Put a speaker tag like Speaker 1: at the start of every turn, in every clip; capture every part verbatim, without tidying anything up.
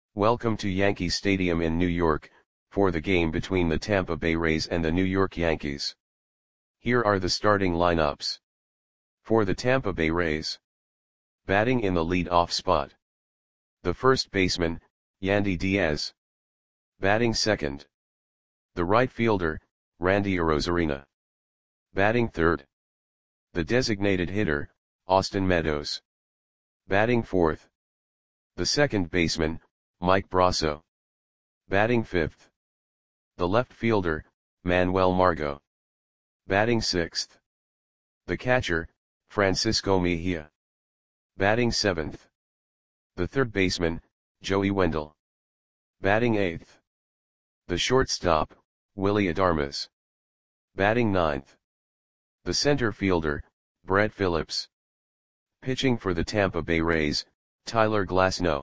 Speaker 1: Welcome to Yankee Stadium in New York, for the game between the Tampa Bay Rays and the New York Yankees. Here are the starting lineups. For the Tampa Bay Rays. Batting in the lead-off spot. The first baseman, Yandy Diaz. Batting second. The right fielder, Randy Arozarena. Batting third. The designated hitter, Austin Meadows. Batting fourth. The second baseman, Mike Brosseau. Batting fifth. The left fielder, Manuel Margot. Batting sixth. The catcher, Francisco Mejia. Batting seventh. The third baseman, Joey Wendle. Batting eighth. The shortstop, Willy Adames. Batting ninth. The center fielder, Brett Phillips. Pitching for the Tampa Bay Rays, Tyler Glasnow.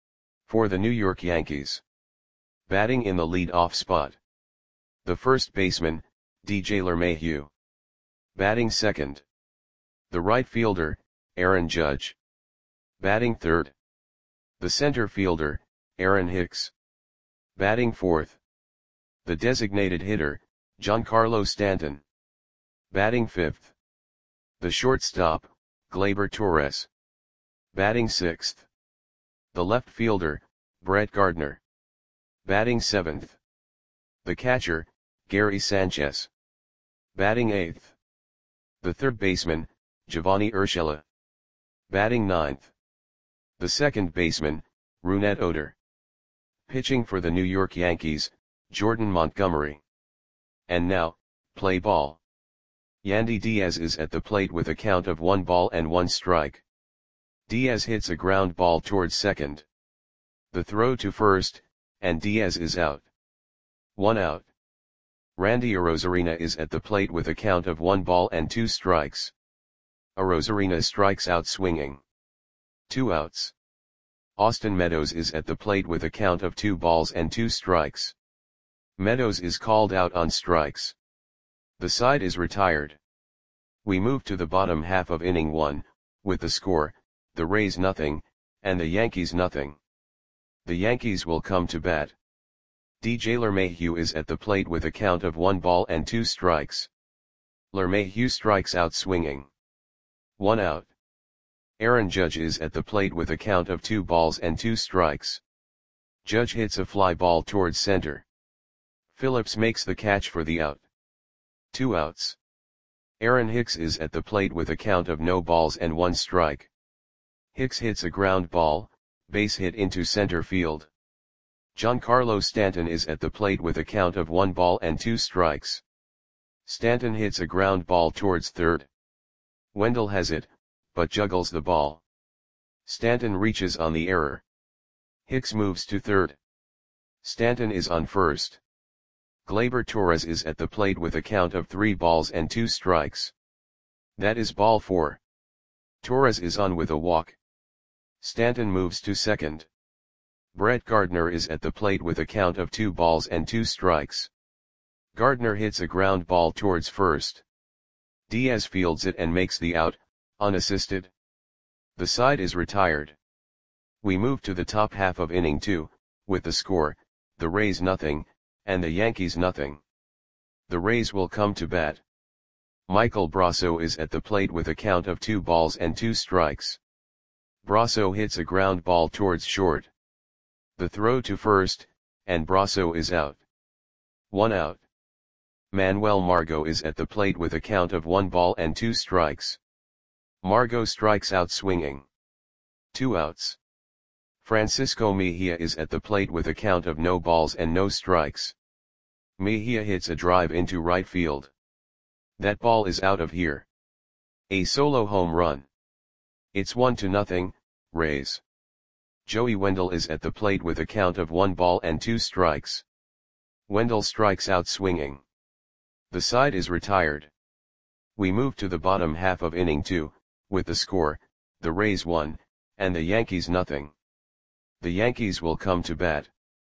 Speaker 1: For the New York Yankees. Batting in the lead-off spot. The first baseman, D J LeMahieu. Batting second. The right fielder, Aaron Judge. Batting third. The center fielder, Aaron Hicks. Batting fourth. The designated hitter, Giancarlo Stanton. Batting fifth. The shortstop, Gleyber Torres. Batting sixth. The left fielder, Brett Gardner. Batting seventh. The catcher, Gary Sanchez. Batting eighth. The third baseman, Giovanni Urshela. Batting ninth. The second baseman, Rougned Odor. Pitching for the New York Yankees, Jordan Montgomery. And now, play ball. Yandy Diaz is at the plate with a count of one ball and one strike. Diaz hits a ground ball towards second. The throw to first, and Diaz is out. One out. Randy Arozarena is at the plate with a count of one ball and two strikes. Arozarena strikes out swinging. Two outs. Austin Meadows is at the plate with a count of two balls and two strikes. Meadows is called out on strikes. The side is retired. We move to the bottom half of inning one, with the score, the Rays nothing, and the Yankees nothing. The Yankees will come to bat. D J LeMahieu is at the plate with a count of one ball and two strikes. LeMahieu strikes out swinging. One out. Aaron Judge is at the plate with a count of two balls and two strikes. Judge hits a fly ball towards center. Phillips makes the catch for the out. Two outs. Aaron Hicks is at the plate with a count of no balls and one strike. Hicks hits a ground ball, base hit into center field. Giancarlo Stanton is at the plate with a count of one ball and two strikes. Stanton hits a ground ball towards third. Wendle has it, but juggles the ball. Stanton reaches on the error. Hicks moves to third. Stanton is on first. Gleyber Torres is at the plate with a count of three balls and two strikes. That is ball four. Torres is on with a walk. Stanton moves to second. Brett Gardner is at the plate with a count of two balls and two strikes. Gardner hits a ground ball towards first. Diaz fields it and makes the out, unassisted. The side is retired. We move to the top half of inning two, with the score, the Rays nothing, and the Yankees nothing. The Rays will come to bat. Michael Brosseau is at the plate with a count of two balls and two strikes. Brosseau hits a ground ball towards short. The throw to first, and Brosseau is out. One out. Manuel Margot is at the plate with a count of one ball and two strikes. Margot strikes out swinging. Two outs. Francisco Mejia is at the plate with a count of no balls and no strikes. Mejia hits a drive into right field. That ball is out of here. A solo home run. It's one to nothing, Rays. Joey Wendle is at the plate with a count of one ball and two strikes. Wendle strikes out swinging. The side is retired. We move to the bottom half of inning two, with the score, the Rays one, and the Yankees nothing. The Yankees will come to bat.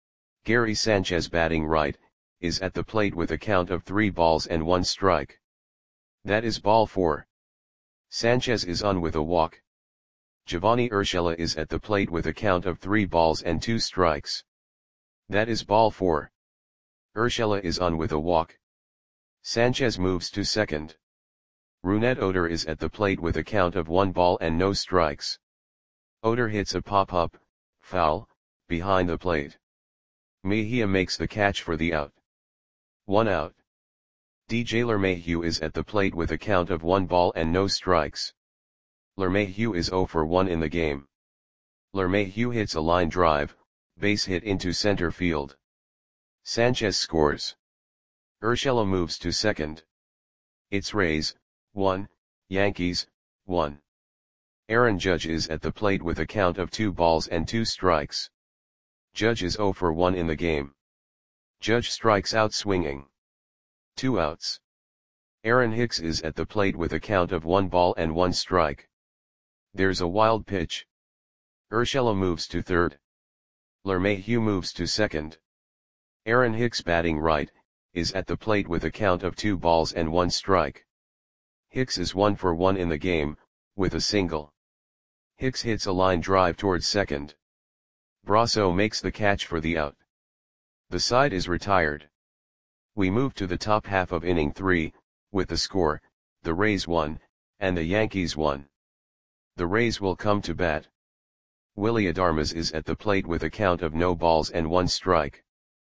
Speaker 1: Gary Sanchez batting right, is at the plate with a count of three balls and one strike. That is ball four. Sanchez is on with a walk. Giovanni Urshela is at the plate with a count of three balls and two strikes. That is ball four. Urshela is on with a walk. Sanchez moves to second. Rougned Odor is at the plate with a count of one ball and no strikes. Odor hits a pop-up, foul, behind the plate. Mejia makes the catch for the out. One out. D J LeMahieu is at the plate with a count of one ball and no strikes. LeMahieu is zero for one in the game. LeMahieu hits a line drive, base hit into center field. Sanchez scores. Urshela moves to second. It's Rays, one, Yankees, one. Aaron Judge is at the plate with a count of two balls and two strikes. Judge is zero for one in the game. Judge strikes out swinging. Two outs. Aaron Hicks is at the plate with a count of one ball and one strike. There's a wild pitch. Urshela moves to third. LeMahieu moves to second. Aaron Hicks, batting right, is at the plate with a count of two balls and one strike. Hicks is one for one in the game, with a single. Hicks hits a line drive towards second. Brasso makes the catch for the out. The side is retired. We move to the top half of inning three, with the score, the Rays one, and the Yankees one. The Rays will come to bat. Willy Adames is at the plate with a count of no balls and one strike.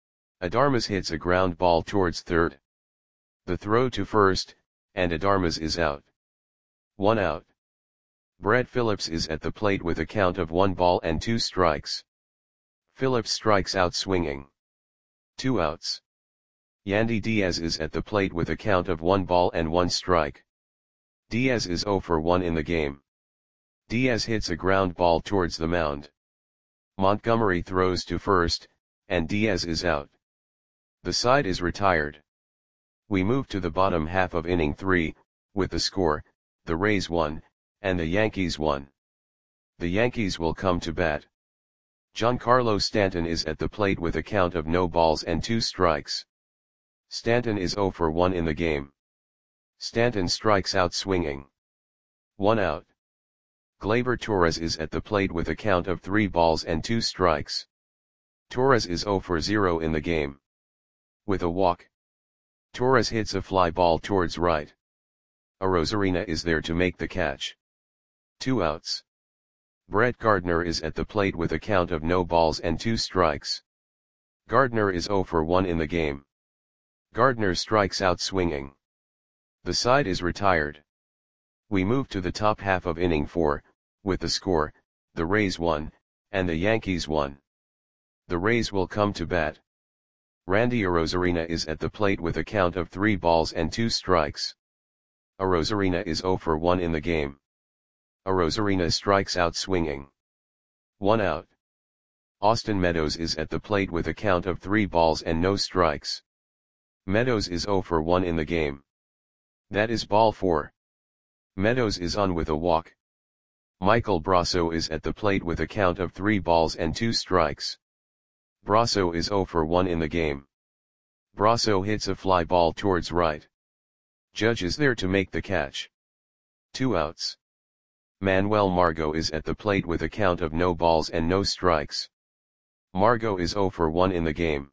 Speaker 1: Adames hits a ground ball towards third. The throw to first, and Adames is out. One out. Brett Phillips is at the plate with a count of one ball and two strikes. Phillips strikes out swinging. Two outs. Yandy Diaz is at the plate with a count of one ball and one strike. Diaz is zero for one in the game. Diaz hits a ground ball towards the mound. Montgomery throws to first, and Diaz is out. The side is retired. We move to the bottom half of inning three, with the score, the Rays one, and the Yankees one. The Yankees will come to bat. Giancarlo Stanton is at the plate with a count of no balls and two strikes. Stanton is zero for one in the game. Stanton strikes out swinging. One out. Gleyber Torres is at the plate with a count of three balls and two strikes. Torres is zero for zero in the game. With a walk. Torres hits a fly ball towards right. Arozarena is there to make the catch. Two outs. Brett Gardner is at the plate with a count of no balls and two strikes. Gardner is zero for one in the game. Gardner strikes out swinging. The side is retired. We move to the top half of inning four, with the score, the Rays one, and the Yankees one. The Rays will come to bat. Randy Arozarena is at the plate with a count of three balls and two strikes. Arozarena is zero for one in the game. Arozarena strikes out swinging. One out. Austin Meadows is at the plate with a count of three balls and no strikes. Meadows is zero for one in the game. That is ball four. Meadows is on with a walk. Michael Brasso is at the plate with a count of three balls and two strikes. Brasso is zero for one in the game. Brasso hits a fly ball towards right. Judge is there to make the catch. Two outs. Manuel Margot is at the plate with a count of no balls and no strikes. Margot is zero for one in the game.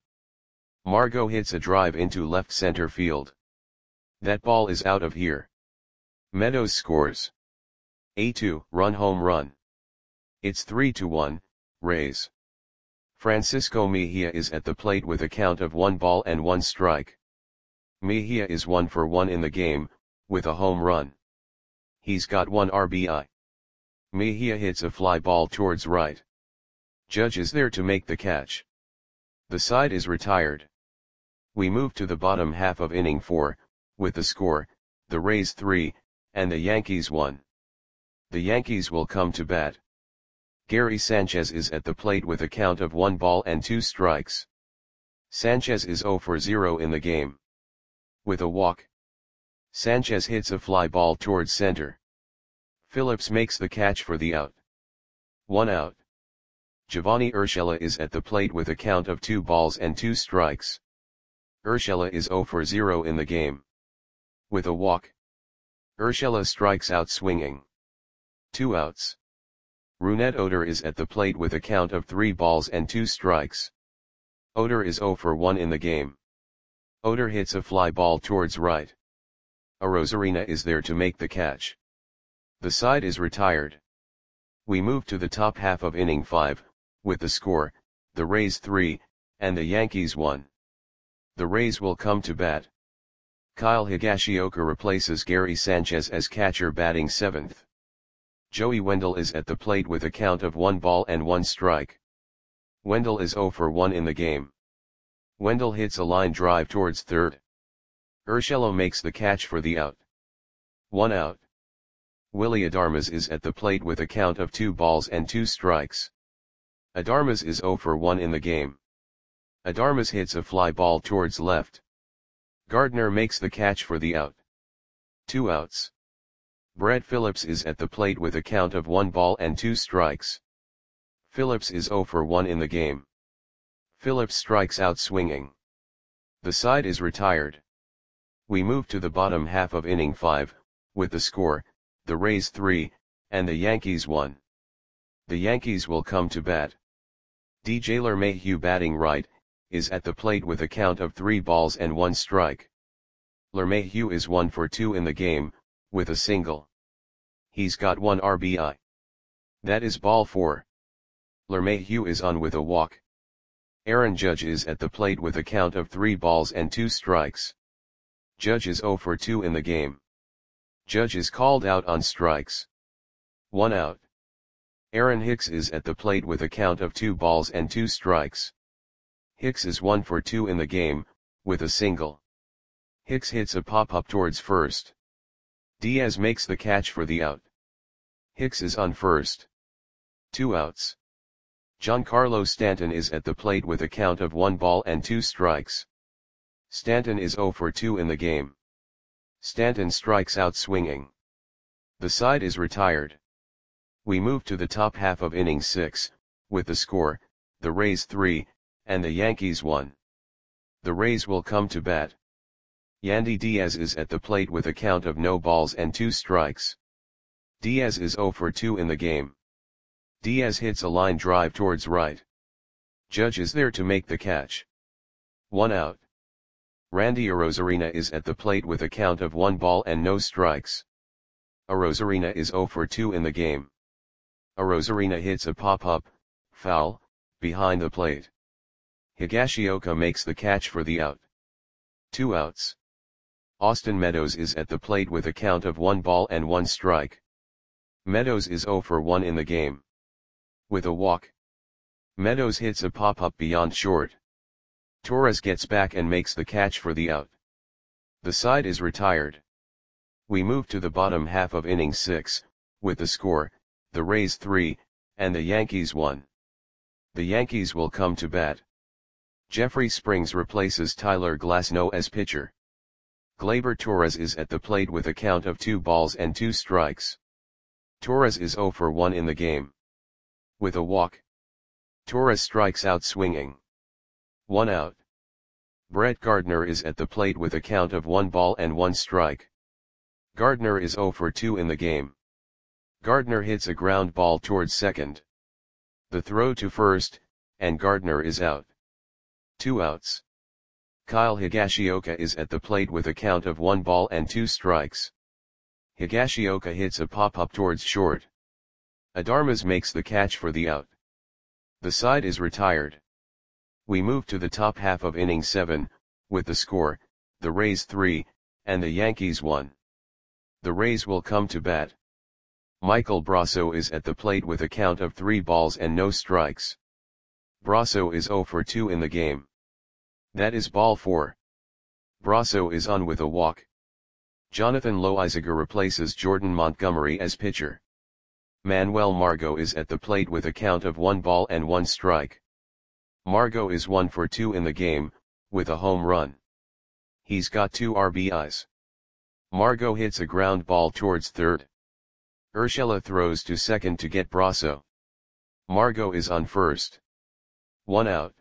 Speaker 1: Margot hits a drive into left center field. That ball is out of here. Meadows scores. A two run home run. It's three to one, Rays. Francisco Mejia is at the plate with a count of one ball and one strike. Mejia is one for one in the game, with a home run. He's got one R B I. Mejia hits a fly ball towards right. Judge is there to make the catch. The side is retired. We move to the bottom half of inning four, with the score, the Rays three, and the Yankees one. The Yankees will come to bat. Gary Sanchez is at the plate with a count of one ball and two strikes. Sanchez is zero for zero in the game. With a walk. Sanchez hits a fly ball towards center. Phillips makes the catch for the out. One out. Giovanni Urshela is at the plate with a count of two balls and two strikes. Urshela is zero for zero in the game. With a walk. Urshela strikes out swinging. Two outs. Rougned Odor is at the plate with a count of three balls and two strikes. Odor is zero for one in the game. Odor hits a fly ball towards right. Arozarena is there to make the catch. The side is retired. We move to the top half of inning five, with the score, the Rays three, and the Yankees one. The Rays will come to bat. Kyle Higashioka replaces Gary Sanchez as catcher batting seventh. Joey Wendle is at the plate with a count of one ball and one strike. Wendle is zero for one in the game. Wendle hits a line drive towards third. Urshela makes the catch for the out. One out. Willy Adames is at the plate with a count of two balls and two strikes. Adames is zero for one in the game. Adames hits a fly ball towards left. Gardner makes the catch for the out. Two outs. Brett Phillips is at the plate with a count of one ball and two strikes. Phillips is zero for one in the game. Phillips strikes out swinging. The side is retired. We move to the bottom half of inning five, with the score, the Rays three, and the Yankees one. The Yankees will come to bat. D J LeMahieu batting right, is at the plate with a count of three balls and one strike. LeMahieu is one for two in the game, with a single. He's got one R B I. That is ball four. LeMahieu is on with a walk. Aaron Judge is at the plate with a count of three balls and two strikes. Judge is zero for two in the game. Judge is called out on strikes. One out. Aaron Hicks is at the plate with a count of two balls and two strikes. Hicks is one for two in the game, with a single. Hicks hits a pop-up towards first. Diaz makes the catch for the out. Hicks is on first. Two outs. Giancarlo Stanton is at the plate with a count of one ball and two strikes. Stanton is zero for two in the game. Stanton strikes out swinging. The side is retired. We move to the top half of inning six, with the score, the Rays three, and the Yankees one. The Rays will come to bat. Yandy Diaz is at the plate with a count of no balls and two strikes. Diaz is zero for two in the game. Diaz hits a line drive towards right. Judge is there to make the catch. One out. Randy Arozarena is at the plate with a count of one ball and no strikes. Arozarena is zero for two in the game. Arozarena hits a pop-up, foul, behind the plate. Higashioka makes the catch for the out. Two outs. Austin Meadows is at the plate with a count of one ball and one strike. Meadows is zero for one in the game. With a walk. Meadows hits a pop-up beyond short. Torres gets back and makes the catch for the out. The side is retired. We move to the bottom half of inning six, with the score, the Rays three, and the Yankees one. The Yankees will come to bat. Jeffrey Springs replaces Tyler Glasnow as pitcher. Gleyber Torres is at the plate with a count of two balls and two strikes. Torres is zero for one in the game. With a walk. Torres strikes out swinging. One out. Brett Gardner is at the plate with a count of one ball and one strike. Gardner is zero for two in the game. Gardner hits a ground ball towards second. The throw to first, and Gardner is out. Two outs. Kyle Higashioka is at the plate with a count of one ball and two strikes. Higashioka hits a pop-up towards short. Adames makes the catch for the out. The side is retired. We move to the top half of inning seven, with the score, the Rays three, and the Yankees one. The Rays will come to bat. Michael Brasso is at the plate with a count of three balls and no strikes. Brasso is zero for two in the game. That is ball four. Brasso is on with a walk. Jonathan Loizaga replaces Jordan Montgomery as pitcher. Manuel Margot is at the plate with a count of one ball and one strike. Margot is one for two in the game, with a home run. He's got two R B Is. Margot hits a ground ball towards third. Urshela throws to second to get Brasso. Margot is on first. One out.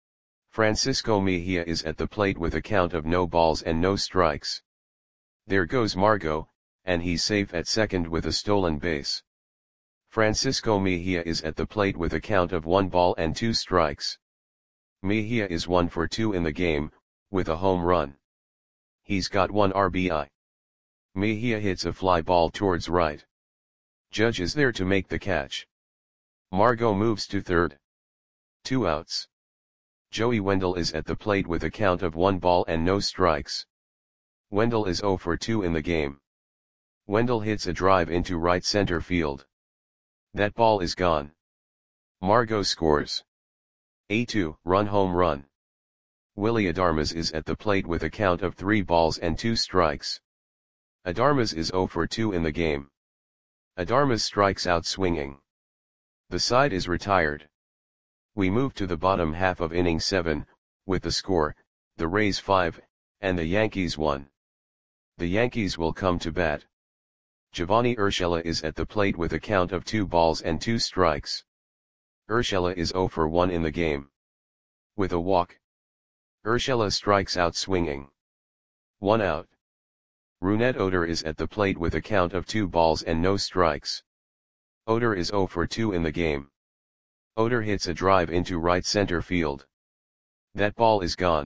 Speaker 1: Francisco Mejia is at the plate with a count of no balls and no strikes. There goes Margot, and he's safe at second with a stolen base. Francisco Mejia is at the plate with a count of one ball and two strikes. Mejia is one for two in the game, with a home run. He's got one R B I. Mejia hits a fly ball towards right. Judge is there to make the catch. Margot moves to third. Two outs. Joey Wendell is at the plate with a count of one ball and no strikes. Wendell is zero for two in the game. Wendell hits a drive into right center field. That ball is gone. Margot scores a two-run home run. Willy Adames is at the plate with a count of three balls and two strikes. Adames is zero for two in the game. Adames strikes out swinging. The side is retired. We move to the bottom half of inning seven, with the score, the Rays five, and the Yankees one. The Yankees will come to bat. Giovanni Urshela is at the plate with a count of two balls and two strikes. Urshela is zero for one in the game. With a walk. Urshela strikes out swinging. One out. Rougned Odor is at the plate with a count of two balls and no strikes. Odor is zero for two in the game. Odor hits a drive into right center field. That ball is gone.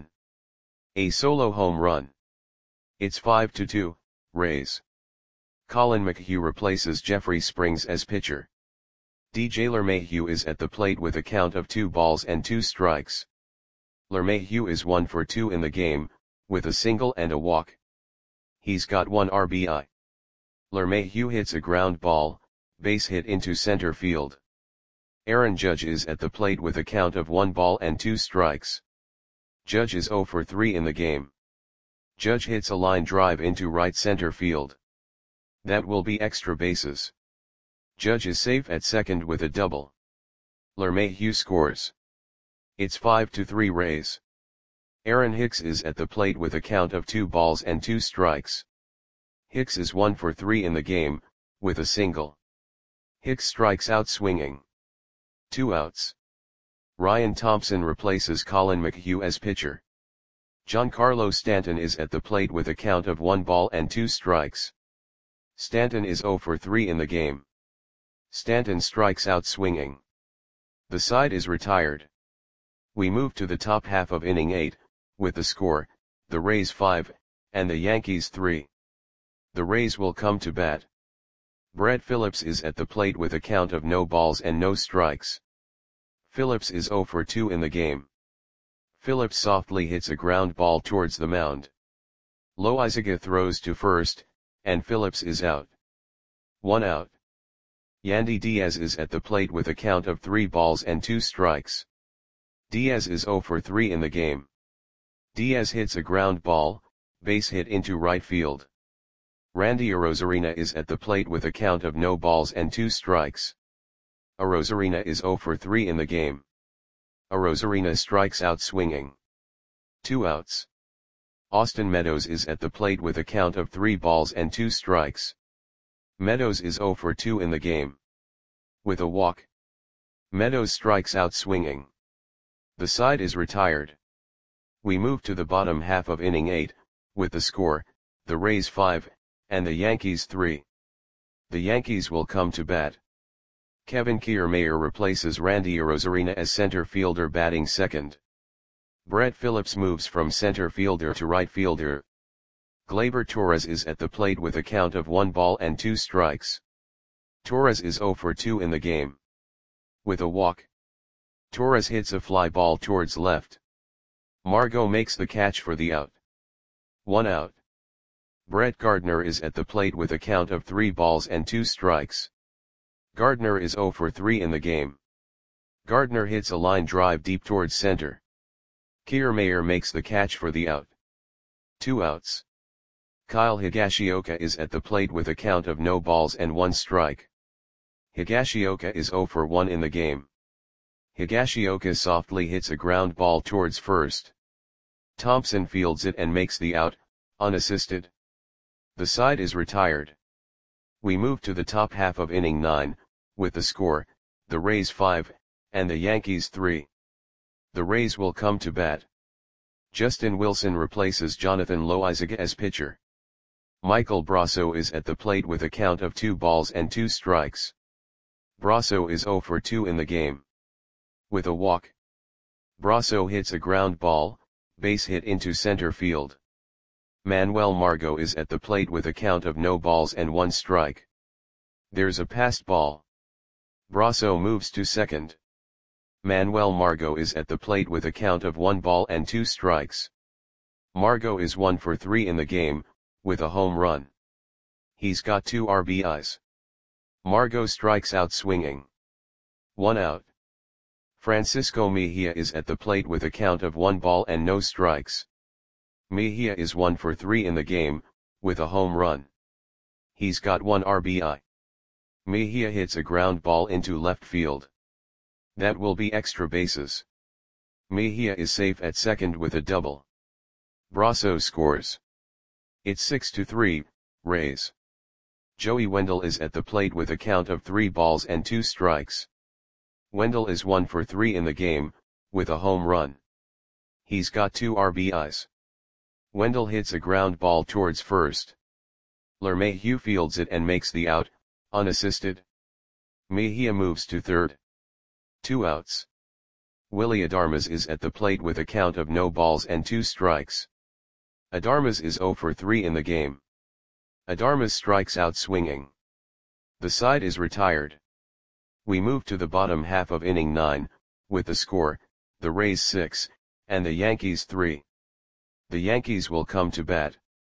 Speaker 1: A solo home run. It's five to two, Rays. Colin McHugh replaces Jeffrey Springs as pitcher. D J LeMahieu is at the plate with a count of two balls and two strikes. LeMahieu is one for two in the game, with a single and a walk. He's got one R B I. LeMahieu hits a ground ball, base hit into center field. Aaron Judge is at the plate with a count of one ball and two strikes. Judge is zero for three in the game. Judge hits a line drive into right center field. That will be extra bases. Judge is safe at second with a double. LeMahieu scores. It's five to three Rays. Aaron Hicks is at the plate with a count of two balls and two strikes. Hicks is one for three in the game, with a single. Hicks strikes out swinging. Two outs. Ryan Thompson replaces Colin McHugh as pitcher. Giancarlo Stanton is at the plate with a count of one ball and two strikes. Stanton is zero for three in the game. Stanton strikes out swinging. The side is retired. We move to the top half of inning eight, with the score, the Rays five, and the Yankees three. The Rays will come to bat. Brett Phillips is at the plate with a count of no balls and no strikes. Phillips is zero for two in the game. Phillips softly hits a ground ball towards the mound. Loizaga throws to first, and Phillips is out. One out. Yandy Diaz is at the plate with a count of three balls and two strikes. Diaz is zero for three in the game. Diaz hits a ground ball, base hit into right field. Randy Arozarena is at the plate with a count of no balls and two strikes. Arozarena is zero for three in the game. Arozarena strikes out swinging. Two outs. Austin Meadows is at the plate with a count of three balls and two strikes. Meadows is zero for two in the game. With a walk. Meadows strikes out swinging. The side is retired. We move to the bottom half of inning eight, with the score, the Rays five, and the Yankees three. The Yankees will come to bat. Kevin Kiermaier replaces Randy Arozarena as center fielder batting second. Brett Phillips moves from center fielder to right fielder. Gleyber Torres is at the plate with a count of one ball and two strikes. Torres is zero for two in the game. With a walk. Torres hits a fly ball towards left. Margot makes the catch for the out. One out. Brett Gardner is at the plate with a count of three balls and two strikes. Gardner is zero for three in the game. Gardner hits a line drive deep towards center. Kiermaier makes the catch for the out. Two outs. Kyle Higashioka is at the plate with a count of no balls and one strike. Higashioka is zero for one in the game. Higashioka softly hits a ground ball towards first. Thompson fields it and makes the out, unassisted. The side is retired. We move to the top half of inning nine, with the score, the Rays five, and the Yankees three. The Rays will come to bat. Justin Wilson replaces Jonathan Loizaga as pitcher. Michael Brasso is at the plate with a count of two balls and two strikes. Brasso is zero for two in the game. With a walk, Brasso hits a ground ball, base hit into center field. Manuel Margot is at the plate with a count of no balls and one strike. There's a passed ball. Brasso moves to second. Manuel Margot is at the plate with a count of one ball and two strikes. Margot is one for three in the game, with a home run. He's got two R B Is. Margot strikes out swinging. One out. Francisco Mejia is at the plate with a count of one ball and no strikes. Mejia is one for three in the game, with a home run. He's got one R B I. Mejia hits a ground ball into left field. That will be extra bases. Mejia is safe at second with a double. Brasso scores. It's six to three, Rays. Joey Wendell is at the plate with a count of three balls and two strikes. Wendell is one for three in the game, with a home run. He's got two R B Is. Wendell hits a ground ball towards first. LeMahieu fields it and makes the out, unassisted. Mejia moves to third. Two outs. Willy Adames is at the plate with a count of no balls and two strikes. Adames is zero for three in the game. Adames strikes out swinging. The side is retired. We move to the bottom half of inning nine, with the score, the Rays six, and the Yankees three. The Yankees will come to bat.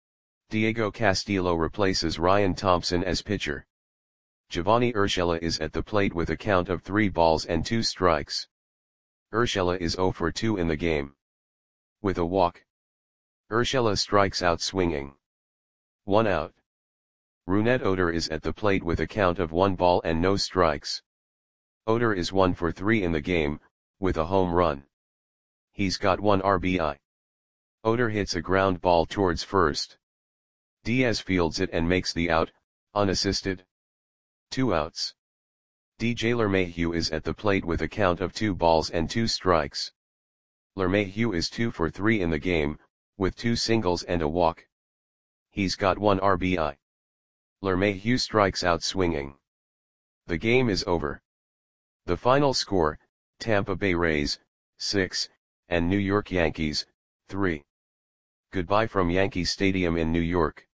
Speaker 1: Diego Castillo replaces Ryan Thompson as pitcher. Giovanni Urshela is at the plate with a count of three balls and two strikes. Urshela is zero for two in the game. With a walk, Urshela strikes out swinging. One out. Rougned Odor is at the plate with a count of one ball and no strikes. Odor is one for three in the game, with a home run. He's got one R B I. Odor hits a ground ball towards first. Diaz fields it and makes the out, unassisted. Two outs. D J LeMahieu is at the plate with a count of two balls and two strikes. LeMahieu is two for three in the game, with two singles and a walk. He's got one R B I. LeMahieu strikes out swinging. The game is over. The final score, Tampa Bay Rays, six, and New York Yankees, three. Goodbye from Yankee Stadium in New York.